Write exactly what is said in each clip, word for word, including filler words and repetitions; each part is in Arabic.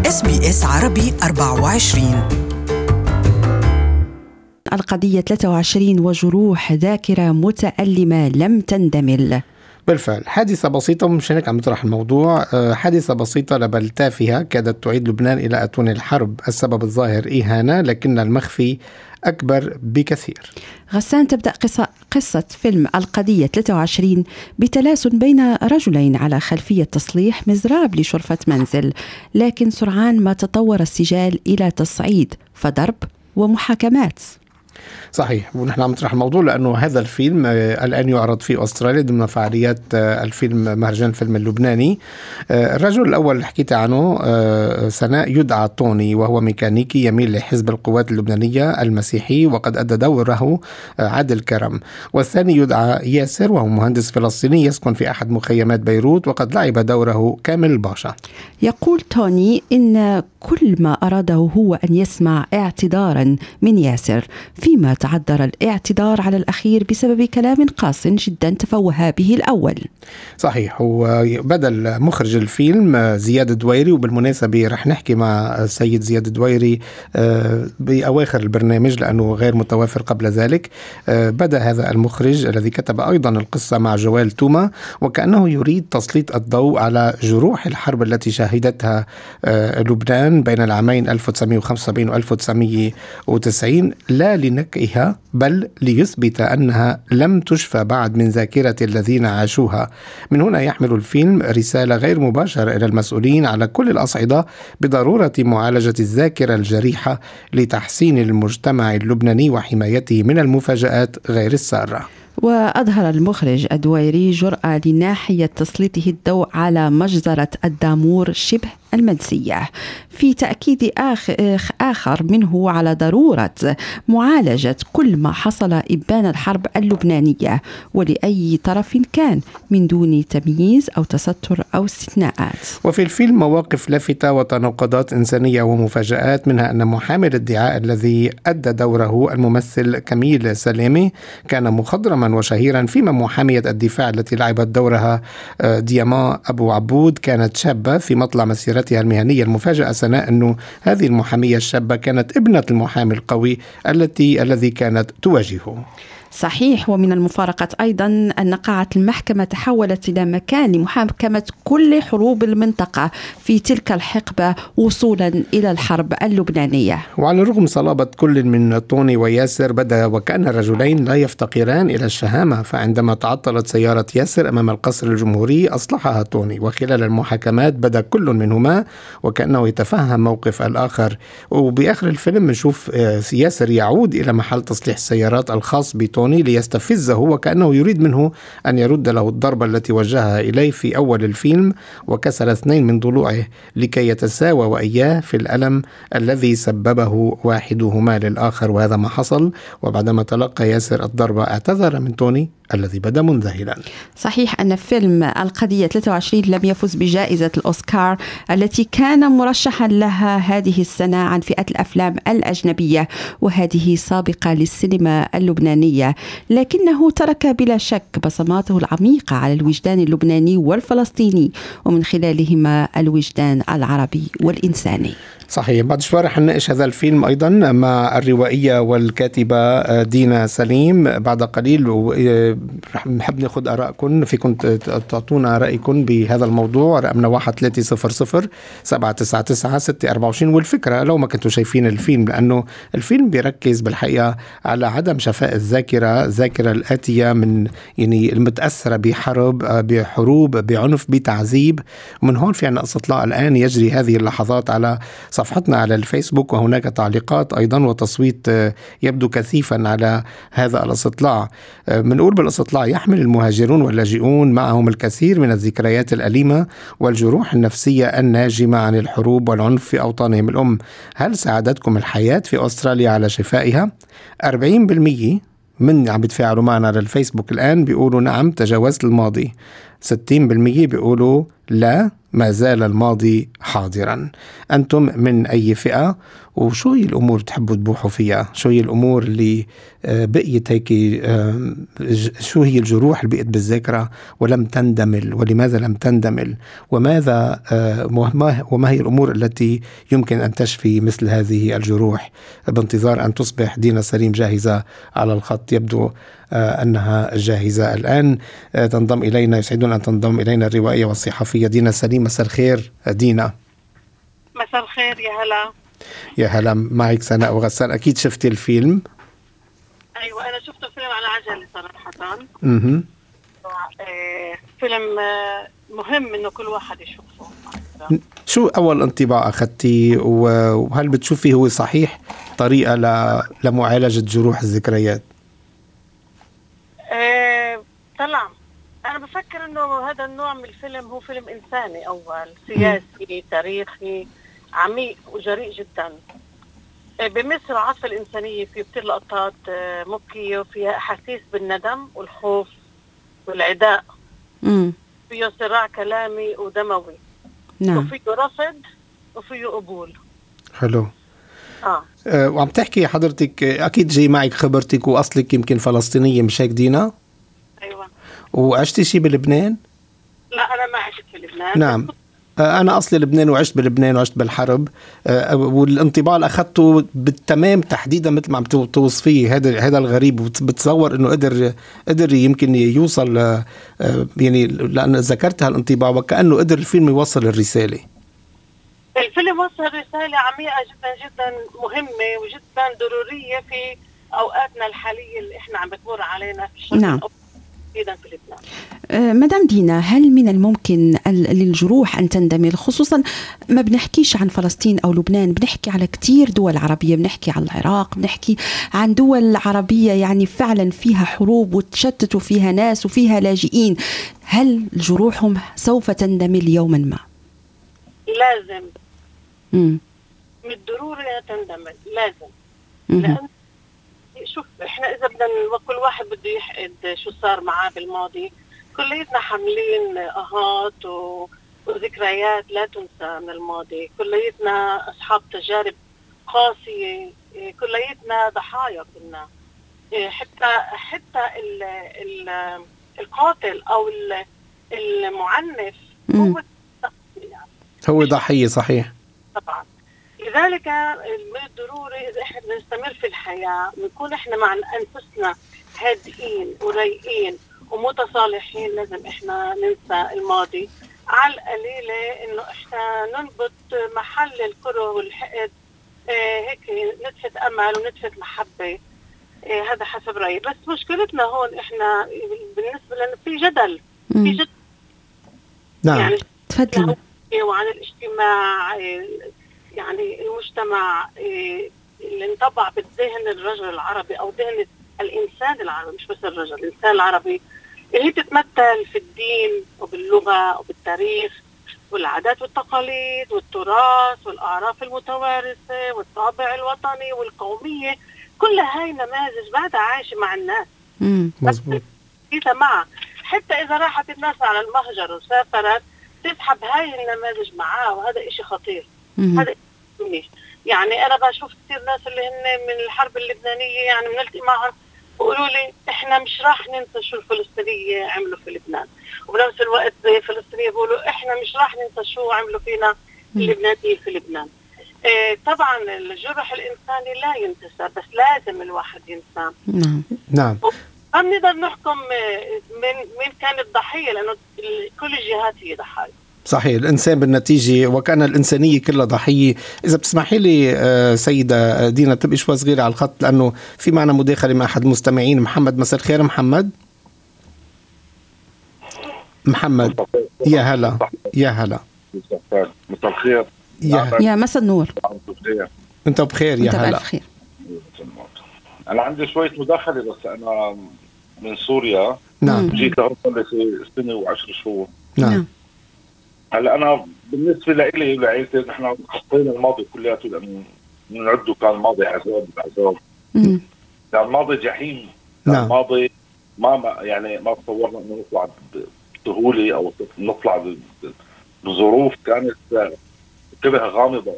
إس بي إس عربي أربعة وعشرين. القضية ثلاثة وعشرين وجروح ذاكرة متألمة لم تندمل. بالفعل حادثة بسيطة، مش هيك عم نطرح الموضوع. حادثة بسيطة بل تافهة كادت تعيد لبنان إلى أتون الحرب. السبب الظاهر إهانة، لكن المخفي أكبر بكثير. غسان، تبدأ قصة, قصة فيلم القضية ثلاثة وعشرين بتلاسن بين رجلين على خلفية تصليح مزراب لشرفة منزل، لكن سرعان ما تطور السجال إلى تصعيد فضرب ومحاكمات. صحيح، ونحن عم نطرح الموضوع لأنه هذا الفيلم الآن يعرض في أستراليا ضمن فعاليات الفيلم مهرجان الفيلم اللبناني. الرجل الأول اللي حكيت عنه سناء يدعى توني، وهو ميكانيكي يميل لحزب القوات اللبنانية المسيحي وقد أدى دوره عادل كرم. والثاني يدعى ياسر، وهو مهندس فلسطيني يسكن في أحد مخيمات بيروت وقد لعب دوره كامل باشا. يقول توني إن كل ما أراده هو أن يسمع اعتذارا من ياسر، فيما تعذر الاعتذار على الأخير بسبب كلام قاس جدا تفوه به الأول. صحيح، وبدل مخرج الفيلم زياد دويري، وبالمناسبة رح نحكي مع السيد زياد دويري بأواخر البرنامج لأنه غير متوافر قبل ذلك. بدأ هذا المخرج الذي كتب أيضا القصة مع جوال توما وكأنه يريد تسليط الضوء على جروح الحرب التي شهدتها لبنان بين العامين ألف وتسعمائة وخمسة وسبعين و ألف وتسعمائة وتسعين، لا لنكئها بل ليثبت أنها لم تشفى بعد من ذاكرة الذين عاشوها. من هنا يحمل الفيلم رسالة غير مباشرة إلى المسؤولين على كل الأصعدة بضرورة معالجة الذاكرة الجريحة لتحسين المجتمع اللبناني وحمايته من المفاجآت غير السارة. وأظهر المخرج الدويري جرأة لناحية تسليطه الضوء على مجزرة الدامور شبه المنسية، في تأكيد آخر منه على ضرورة معالجة كل ما حصل إبان الحرب اللبنانية ولأي طرف كان من دون تمييز أو تستر أو استثناءات. وفي الفيلم مواقف لافتة وتناقضات إنسانية ومفاجآت، منها أن محامي الادعاء الذي أدى دوره الممثل كميل سلامي كان مخضرما وشهيرا، فيما محامية الدفاع التي لعبت دورها دياما أبو عبود كانت شابة في مطلع مسيرتها المهنية. المفاجأة سناء أنه هذه المحامية الشابة كانت ابنة المحامي القوي التي الذي كانت تواجهه. صحيح، ومن المفارقات أيضا أن قاعة المحكمة تحولت إلى مكان لمحاكمة كل حروب المنطقة في تلك الحقبة وصولا إلى الحرب اللبنانية. وعلى الرغم صلابة كل من توني وياسر، بدا وكأن الرجلين لا يفتقران إلى الشهامة، فعندما تعطلت سيارة ياسر أمام القصر الجمهوري أصلحها توني، وخلال المحاكمات بدا كل منهما وكأنه يتفهم موقف الآخر. وبآخر الفيلم نشوف ياسر يعود إلى محل تصليح السيارات الخاص بتوني ليستفزه وكأنه يريد منه أن يرد له الضربة التي وجهها إليه في أول الفيلم، وكسر اثنين من ضلوعه لكي يتساوى وإياه في الألم الذي سببه واحدهما للآخر. وهذا ما حصل، وبعدما تلقى ياسر الضربة اعتذر من توني الذي بدا منذهلا. صحيح أن فيلم القضية ثلاثة وعشرين لم يفز بجائزة الأوسكار التي كان مرشحا لها هذه السنة عن فئة الأفلام الأجنبية، وهذه سابقة للسينما اللبنانية، لكنه ترك بلا شك بصماته العميقة على الوجدان اللبناني والفلسطيني، ومن خلالهما الوجدان العربي والإنساني. صحيح. بعد شوي رح نناقش هذا الفيلم أيضا مع الروائية والكاتبة دينا سليم بعد قليل، ورح نحب ناخذ آرائكم. فيكم تعطونا رأيكم بهذا الموضوع. رقمنا واحد ثلاثة صفر صفر سبعة تسعة تسعة ستة أربعة وعشرين. والفكرة لو ما كنتوا شايفين الفيلم، لأنه الفيلم بيركز بالحقيقة على عدم شفاء الذاكرة، الذاكرة الآتية من يعني المتأثرة بحرب، بحروب، بعنف، بتعذيب. ومن هون في عنا استطلاع الآن يجري هذه اللحظات على صفحتنا على الفيسبوك، وهناك تعليقات أيضا وتصويت يبدو كثيفا على هذا الاستطلاع. منقول بالاستطلاع: يحمل المهاجرون واللاجئون معهم الكثير من الذكريات الأليمة والجروح النفسية الناجمة عن الحروب والعنف في أوطانهم الأم. هل ساعدتكم الحياة في أستراليا على شفائها؟ أربعين بالمئة من عم بيتفاعلوا معنا على الفيسبوك الآن بيقولوا نعم تجاوزت الماضي. ستين بالمئة بيقولوا لا ما زال الماضي حاضرا. أنتم من أي فئة؟ وشو هي الأمور تحبوا تبوحوا فيها؟ شو هي الأمور اللي بقيت هيك، شو هي الجروح اللي بقيت بالذاكرة ولم تندمل، ولماذا لم تندمل؟ وماذا وما هي الأمور التي يمكن أن تشفي مثل هذه الجروح؟ بانتظار أن تصبح دينا سليم جاهزة على الخط. يبدو أنها جاهزة الآن. تنضم إلينا، يسعدنا أن تنضم إلينا الروائية والصحفية دينا سليم. مساء الخير دينا. مساء الخير، يا هلا. يا هلا، معك سناء وغسان. أكيد شفتي الفيلم؟ أيوة، أنا شفته فيلم على عجلة صراحة. اها آه، فيلم آه، مهم إنه كل واحد يشوفه. شو أول انطباع أخذتي، وهل بتشوفي هو صحيح طريقة لمعالجة جروح الذكريات؟ آه، طلع أنا بفكر إنه هذا النوع من الفيلم هو فيلم إنساني أول، سياسي تاريخي عميق وجريء جدا. بمصر العاطفة الإنسانية فيه كتير لقطات مبكية، وفيها أحاسيس بالندم والخوف والعداء. امم فيه صراع كلامي ودموي. نعم. وفيه رفض وفيه قبول. حلو. آه. أه وعم تحكي حضرتك، أكيد جاي معك خبرتك وأصلك يمكن فلسطينية، مش هيك دينا؟ أيوة. وعشتي شي بلبنان؟ لا، أنا ما عشت في لبنان. نعم. أنا أصلي لبنان وعشت بلبنان وعشت بالحرب، والانطباع اللي أخذته بالتمام تحديدا مثل ما عم توصفيه. هذا هذا الغريب، وبتصور إنه قدر قدر يمكن يوصل، يعني لأن ذكرت هالانطباع وكأنه قدر الفيلم يوصل الرسالة. الفيلم وصل رسالة عميقة جدا جدا مهمة وجدا ضرورية في أوقاتنا الحالية اللي إحنا عم بتمر علينا في الشرق نعم. أيضا في لبنان. أه مدام دينا، هل من الممكن للجروح أن تندمل؟ خصوصا ما بنحكيش عن فلسطين أو لبنان، بنحكي على كتير دول عربية، بنحكي عن العراق، بنحكي عن دول عربية يعني فعلا فيها حروب وتشتتوا فيها ناس وفيها لاجئين. هل جروحهم سوف تندمل يوما ما؟ لازم. مم. من الضروري تندمل، لازم. مم. لأن شوف، احنا اذا بدنا كل واحد بده يحقد شو صار معاه بالماضي، كليتنا حاملين اهات و... وذكريات لا تنسى من الماضي، كليتنا اصحاب تجارب قاسيه، كليتنا ضحايا كنا. حتى حتى ال... ال... القاتل او المعنف هو يعني. هو ضحيه، صحيح طبعا. لذلك من الضروري إذا إحنا بنستمر في الحياة نكون إحنا مع أنفسنا هادئين ورايقين ومتصالحين. لازم إحنا ننسى الماضي على القليلة، إنه إحنا ننبت محل الكره والحقد إيه هيك نتفة أمل ونتفة محبة. إيه هذا حسب رأيي. بس مشكلتنا هون إحنا بالنسبة لنا في جدل في جدل نعم. يعني تفضل. وعن الاجتماع، يعني المجتمع اللي انطبع بالذهن الرجل العربي أو ذهن الإنسان العربي، مش بس الرجل، الإنسان العربي، اللي هي تتمثل في الدين وباللغة وبالتاريخ والعادات والتقاليد والتراث والأعراف المتوارثة والطابع الوطني والقومية. كل هاي نماذج بعدها عايشة مع الناس. مظبوط. معها حتى إذا راحت الناس على المهجر وسافرت تسحب هاي النماذج معاه، وهذا إشي خطير. هذا يعني أنا بشوف كثير ناس اللي هن من الحرب اللبنانية، يعني بنلتقي معهم وقولوا لي إحنا مش راح ننسى شو الفلسطينية عملوا في لبنان، وبنفس الوقت زي الفلسطينية بيقولوا إحنا مش راح ننسى شو عملوا فينا اللبنانيين في لبنان. إيه طبعا الجرح الإنساني لا ينتسى، بس لازم الواحد ينسى. نعم نعم. ما بنقدر نحكم من مين كان الضحية، لأنه كل الجهات هي ضحايا. صحيح، الإنسان بالنتيجة وكان الإنسانية كلها ضحية. إذا بتسمحي لي سيدة دينا تبقي شوي صغيرة على الخط، لأنه في معنا مداخلة مع أحد المستمعين. محمد، مساء الخير محمد. محمد، يا هلا. يا هلا. مساء الخير. يا, يا مساء النور. أنت بخير؟ يا هلا. بخير. أنا عندي شوية مداخلة، بس أنا من سوريا. نعم. جيت لأوروبا في سنة وعشر شهور. نعم. هلا أنا بالنسبة لإلي ولعائلتي نحن خطينا الماضي كلياته، لأنه نعده كان ماضي عذاب بعذاب. كان ماضي جحيم. كان نعم. ماضي ما يعني ما تصورنا إنه نطلع بسهولة أو نطلع بظروف كانت شبه غامضة.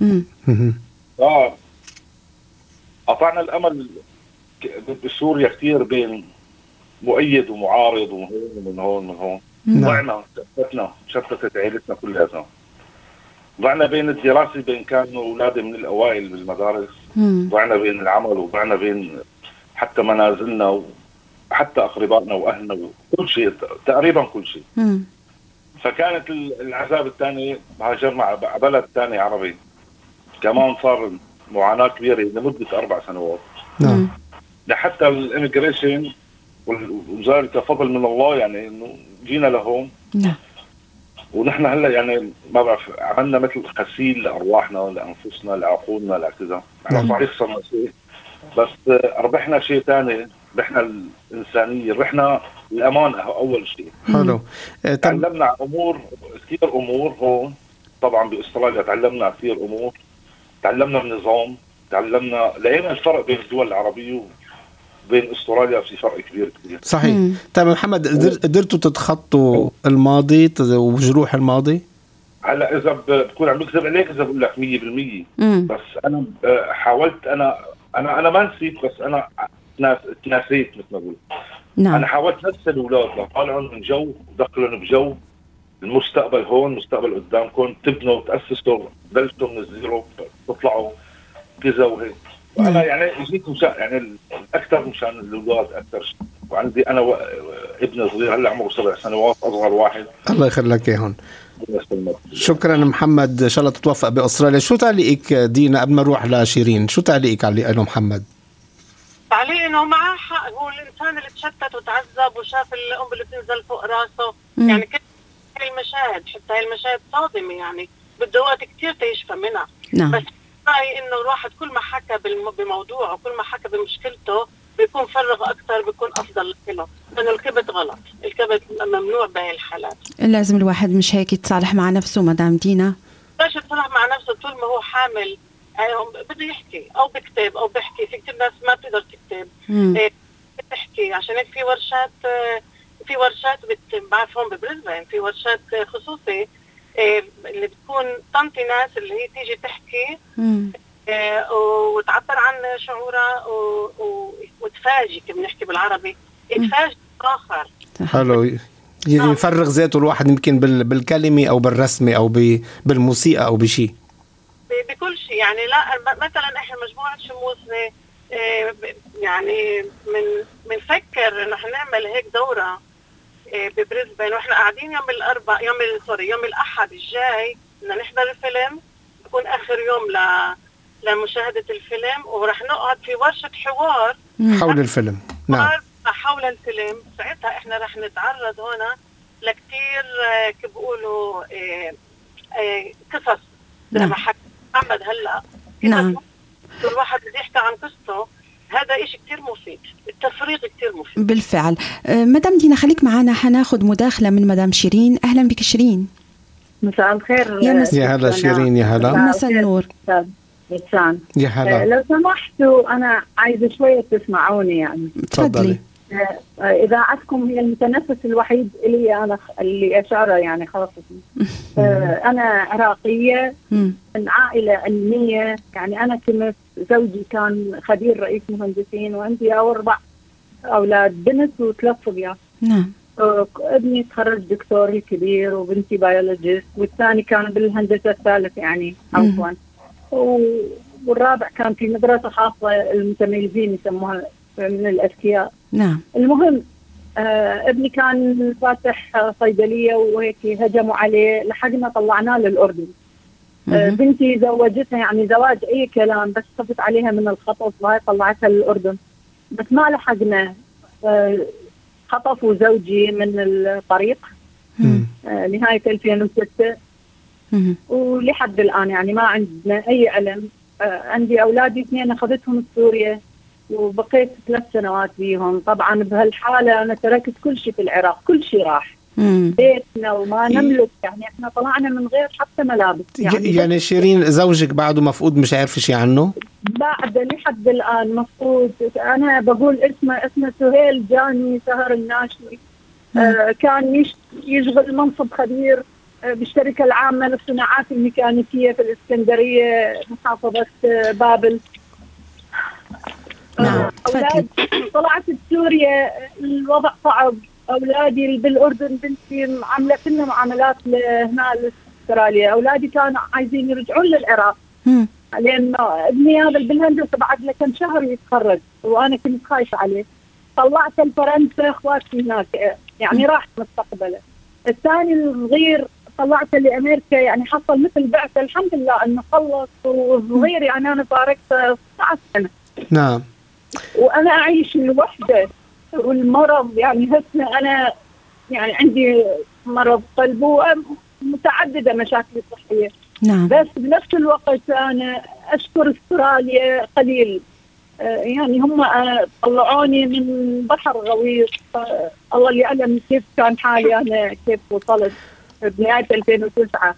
اه قطعنا الأمل بسوريا كثير بين مؤيد ومعارض ومن هون ومن هون ومن هون. ضعنا شتتنا شتتت عائلتنا كلها. ضعنا بين الدراسة، بين كانوا أولادي من الأوائل بالمدارس. ضعنا بين العمل، وضعنا بين حتى منازلنا وحتى أقربائنا وأهلنا وكل شيء، تقريبا كل شيء. مم. فكانت العذاب الثاني هاجرنا على بلد ثاني عربي، كمان صار معاناة كبيرة لمدة أربع سنوات. نعم. لحتى الإميجريشن وذلك فضل من الله، يعني إنه جينا لهون. نعم. ونحن هلا يعني ما بعرف، عملنا مثل غسيل لأرواحنا، لأنفسنا، لعقولنا، لكذا. يعني صحيح صرنا شيء، بس ربحنا شيء ثاني، ربحنا الإنسانية، ربحنا الأمانة أول شيء. حلو. تعلمنا أمور كثير، أمور هون طبعا بأستراليا تعلمنا كثير أمور، تعلمنا النظام، تعلمنا لقينا الفرق بين الدول العربية بين استراليا، في فرق كبير كبير. صحيح. طيب محمد، قدرتوا تتخطوا الماضي وجروح الماضي؟ هلا اذا بكون عم بكذب عليك اذا بقول لك مية بالمية، بس انا حاولت، انا انا انا ما نسيت، بس انا تناسيت مثل ما بقول. نعم. انا حاولت نفس الاولاد لطالعهم من جو، دخلهم بجو المستقبل هون، مستقبل قدامكم، تبنوا تاسسوا، بلشتوا من الزيرو، تطلعوا كذا وهيك. وانا يعني جيت مشان يعني اكثر مشان الاولاد اكثر شيء. وعندي انا و... ابن صغير هلا عمره سبع سنوات، اصغر واحد. الله يخليك اياهم. شكرا محمد، ان شاء الله تتوفق باستراليا. شو تعليقك دينا قبل ما نروح لشيرين؟ شو تعليقك على اللي محمد؟ تعليق انه معاه حق، هو الانسان اللي تشتت وتعذب وشاف الام اللي بتنزل فوق راسه. مم. يعني كل المشاهد، حتى هاي المشاهد صادمه، يعني بده وقت كثير تيشفى منها. نعم. بس رايي انه الواحد كل ما حكى بموضوع وكل ما حكى بمشكلته بيكون فرغ اكثر، بيكون افضل له، لانه الكبت غلط، الكبت ممنوع بهي الحالات. لازم الواحد مش هيك يتصالح مع نفسه مدام دينا؟ باش يتصالح مع نفسه طول ما هو حامل، بده يحكي او بكتب او بحكي. في كتير ناس ما بتقدر تكتب، إيه بتحكي. عشان هيك في ورشات، في ورشات بعرفهم ببريزبين، في ورشات خصوصي إيه اللي بتكون طنطي ناس اللي هي تيجي تحكي إيه وتعبر عن شعورها وتفاجئ، كما بنحكي بالعربي، تفاجئ آخر. حلو. يعني يفرغ ذاته الواحد يمكن بالكلمة أو بالرسمة أو بالموسيقى أو بشيء، بكل شيء. يعني لا مثلا احنا مجموعة شموسنا إيه يعني من بنفكر انه حنعمل هيك دورة إيه ببريزبين، واحنا قاعدين يوم الاربعاء، يوم سوري يوم الاحد الجاي بدنا نحضر الفيلم، بكون اخر يوم ل لمشاهدة الفيلم، ورح نقعد في ورشة حوار حول الفيلم. نعم. حول الفيلم. ساعتها احنا رح نتعرض هنا لكتير كيف بيقولوا إيه إيه قصص زي ما حكى محمد هلا. نعم. كل واحد بده يحكي عن قصته، هذا إشي كتير مفيد، التفريغ كتير مفيد. بالفعل. أه مدام دينا خليك معنا، حناخد مداخلة من مدام شيرين. أهلا بك شيرين. مساء الخير. يا مساء. يا هلا شيرين. يا هلا. مساء النور. مساء. يا هلا. لو سمحتوا أنا عايزة شوية تسمعوني يعني. تفضلي. إذاعتكم هي المتنفس الوحيد اللي أنا اللي أشعره يعني خلاص. أنا عراقية من عائلة علمية، يعني أنا كنت زوجي كان خبير رئيس مهندسين، وعندي أربع أولاد، بنت وثلاث صبيان. نعم. ابني تخرج دكتور الكبير، وبنتي بيولوجيست، والثاني كان بالهندسة الثالث يعني عفوا، والرابع كان في مدرسة خاصة المتميزين يسموها من الأذكياء. نعم. المهم آه ابني كان فاتح صيدلية وهيك هجموا عليه، لحقنا طلعناه للأردن. آه بنتي زوجتها يعني زواج أي كلام، بس خفت عليها من الخطف وهي طلعتها للأردن، بس ما لحقنا. آه خطفوا زوجي من الطريق آه نهاية ألفين وستة، ولحد الآن يعني ما عندنا أي علم. آه عندي أولادي اثنين أخذتهم سوريا، وبقيت ثلاث سنوات بيهم. طبعا بهالحالة أنا تركت كل شيء في العراق، كل شيء راح، بيتنا وما نملك، يعني احنا طلعنا من غير حتى ملابس. يعني, يعني شيرين زوجك بعده مفقود، مش عارف شيء عنه؟ بعد لحد الآن مفقود. أنا بقول اسمه اسمه سهيل جاني سهر الناشي. آه كان يش يشغل منصب خبير بالشركة العامة للصناعات الميكانيكية في الإسكندرية محافظة بابل. نعم. أولاد طلعت بسوريا الوضع صعب. أولادي بالأردن بنتي عاملة كلنا معاملات هنا لأستراليا. أولادي كانوا عايزين يرجعون للعراق لأن ابني هذا بالهندسة بعد له كم شهر يتخرج وأنا كنت خايفة عليه. طلعت لفرنسا إخواتي هناك يعني راح مستقبله. الثاني الصغير طلعته لأمريكا يعني حصل مثل بعثة الحمد لله إنه خلص. والصغير يعني أنا فارقت ستة عشر سنة. نعم. وأنا أعيش لوحدة والمرض يعني هسه أنا يعني عندي مرض قلب ومتعددة مشاكل صحية. نعم. بس بنفس الوقت أنا أشكر أستراليا قليل يعني هم طلعوني من بحر غويط. الله اللي يعلم كيف كان حالي أنا كيف وصلت بنهاية ألفين وتسعة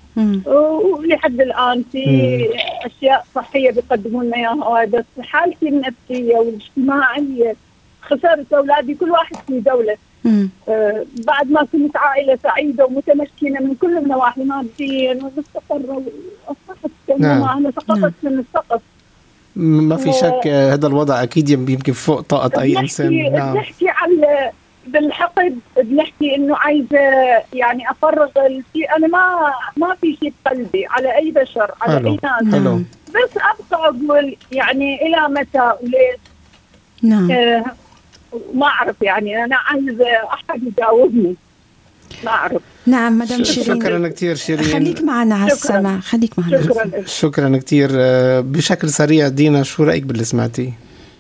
ولحد الآن في مم. أشياء صحية بيقدمون لنا إياها. بس حالتي النفسية والاجتماعية خسرت أولادي كل واحد في دولة. آه بعد ما كنت عائلة سعيدة ومتمكنة من كل النواحي ماديا ومستقرة وأصبحت كما أنا سقطت من السقف. ما في شك هذا الوضع أكيد يمكن فوق طاقة أي إنسان. نعم. بنحكي على بالحقد بنحكي إنه عايزة يعني أفرغ الشيء. أنا ما ما في شيء بقلبي على أي بشر على هلو. أي ناس. هلو. بس أبقى أقول يعني إلى متى وليش. نعم. آه ما أعرف يعني أنا عايزة أحد يجاوبني ما أعرف. نعم مدام شيرين. شكرا كتير شيرين. خليك معنا على السماء. خليك معنا. شكرا. شكرا كتير. بشكل سريع دينا شو رأيك باللي سمعتي؟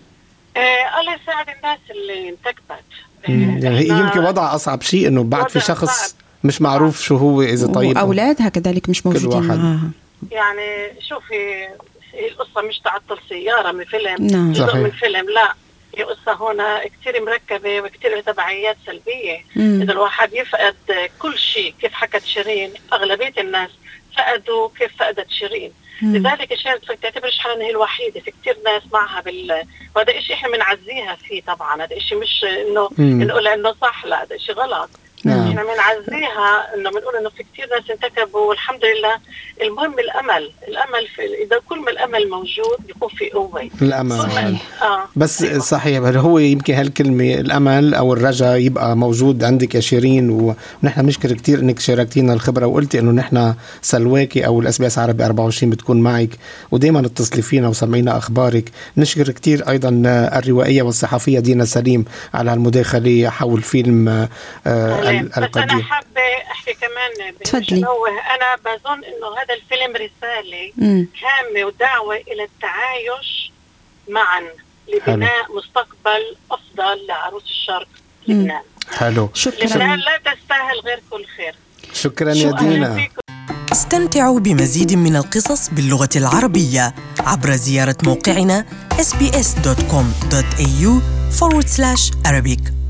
آه الله يساعد الناس اللي انتكبت. يعني هي يمكن وضع أصعب شيء إنه بعد في شخص صعب. مش معروف شو هو إذا طيب وأولادها كذلك مش موجودين معها. يعني شوفي القصة مش تعطل سيارة من فيلم. نعم. جزء من فيلم لا. هي قصة هنا كتير مركبة وكتير تبعيات سلبية. مم. إذا الواحد يفقد كل شيء كيف حكت شيرين أغلبية الناس فقدوا كيف فقدت شيرين. مم. لذلك شيرين تعتبرش حالها هي الوحيدة في كتير ناس معها بال وهذا إشي إحنا بنعزيها فيه طبعا. هذا إشي مش إنه نقول إنه صح لا هذا إشي غلط. نعم. إحنا بنعزيها إنه بنقول إنه في كتير ناس انتكبوا والحمد لله. المهم الأمل الأمل في إذا كل ما الأمل موجود يكون في قوة الأمل. آه. بس أيوة. صحيح هو يمكن هالكلمة الأمل أو الرجاء يبقى موجود عندك يا شيرين. ونحن بنشكر كتير إنك شاركتينا الخبرة وقلتي إنه نحن سلواكي أو الأس بي إس عربي أربعة وعشرين بتكون معك ودايما اتصلي فينا وسمعينا أخبارك. نشكر كتير أيضا الروائية والصحفية دينا سليم على المداخلة حول فيلم آه بس أنا حابة أحكي كمان تفضلي. أنا بظن إنه هذا الفيلم رسالة هامة ودعوة إلى التعايش معا لبناء حلو. مستقبل أفضل لعروس الشرق لبنان. حلو. شكرا. لبنان لا تستاهل غير كل خير. شكرا يا دينا. استمتعوا بمزيد من القصص باللغة العربية عبر زيارة موقعنا إس بي إس دوت كوم دوت إيه يو forward slash Arabic.